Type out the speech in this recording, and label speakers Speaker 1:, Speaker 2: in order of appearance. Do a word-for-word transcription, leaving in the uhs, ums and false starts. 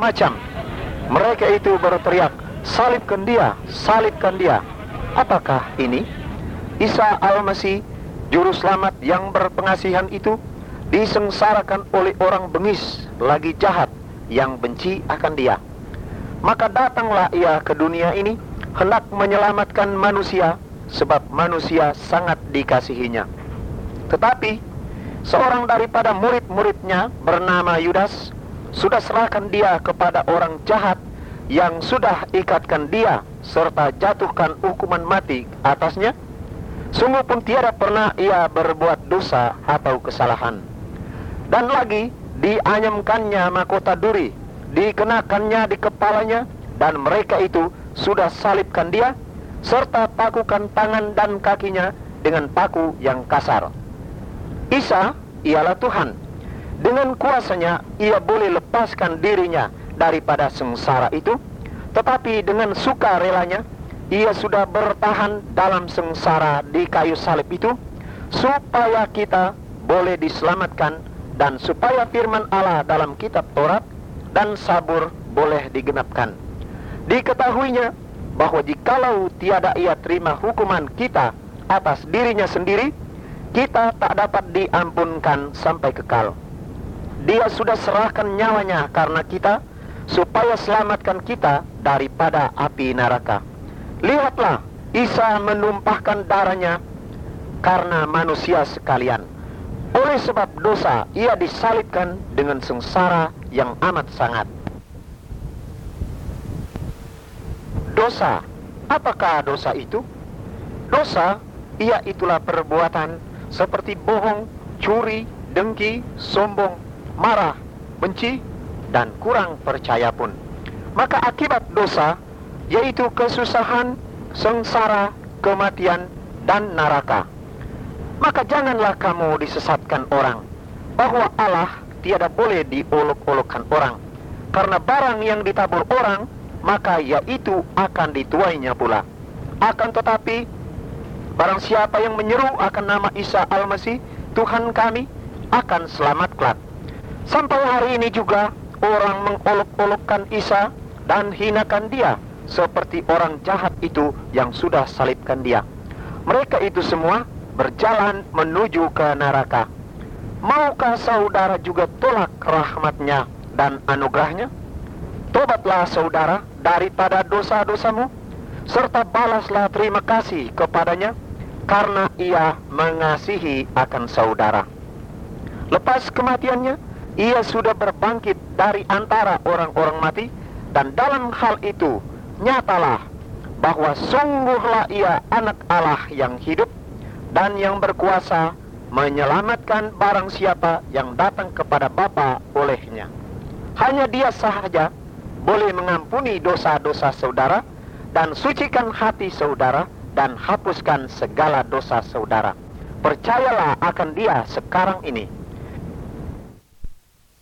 Speaker 1: macam. Mereka itu berteriak, "Salibkan dia, salibkan dia." Apakah ini? Isa Al-Masih, Juru Selamat yang berpengasihan itu, disengsarakan oleh orang bengis lagi jahat yang benci akan dia. Maka datanglah ia ke dunia ini hendak menyelamatkan manusia, sebab manusia sangat dikasihinya. Tetapi seorang daripada murid-muridnya bernama Yudas sudah serahkan dia kepada orang jahat yang sudah ikatkan dia serta jatuhkan hukuman mati atasnya. Sungguh pun tiada pernah ia berbuat dosa atau kesalahan. Dan lagi dianyamkannya mahkota duri, dikenakannya di kepalanya, dan mereka itu sudah salibkan dia, serta pakukan tangan dan kakinya dengan paku yang kasar. Isa ialah Tuhan. Dengan kuasanya ia boleh lepaskan dirinya daripada sengsara itu, tetapi dengan sukarelanya ia sudah bertahan dalam sengsara di kayu salib itu, supaya kita boleh diselamatkan, dan supaya firman Allah dalam kitab Taurat dan Sabur boleh digenapkan. Diketahuinya bahwa jikalau tiada ia terima hukuman kita atas dirinya sendiri, kita tak dapat diampunkan sampai kekal. Dia sudah serahkan nyawanya karena kita, supaya selamatkan kita daripada api neraka. Lihatlah, Isa menumpahkan darahnya karena manusia sekalian. Oleh sebab dosa, ia disalibkan dengan sengsara yang amat sangat. Dosa, apakah dosa itu? Dosa, ia itulah perbuatan seperti bohong, curi, dengki, sombong, marah, benci, dan kurang percaya pun. Maka akibat dosa, yaitu kesusahan, sengsara, kematian, dan neraka. Maka janganlah kamu disesatkan orang, bahwa Allah tiada boleh diolok-olokkan orang. Karena barang yang ditabur orang, maka yaitu akan dituainya pula. Akan tetapi, barang siapa yang menyeru akan nama Isa Al-Masih, Tuhan kami, akan selamat kelak. Sampai hari ini juga orang mengolok-olokkan Isa dan hinakan dia, seperti orang jahat itu yang sudah salibkan dia. Mereka itu semua berjalan menuju ke neraka. Maukah saudara juga tolak rahmatnya dan anugerahnya? Tobatlah saudara daripada dosa-dosamu, serta balaslah terima kasih kepadanya, karena ia mengasihi akan saudara. Lepas kematiannya, ia sudah berbangkit dari antara orang-orang mati, dan dalam hal itu nyatalah bahwa sungguhlah ia anak Allah yang hidup dan yang berkuasa menyelamatkan barang siapa yang datang kepada Bapa olehnya. Hanya dia sahaja boleh mengampuni dosa-dosa saudara dan sucikan hati saudara dan hapuskan segala dosa saudara. Percayalah akan dia sekarang ini.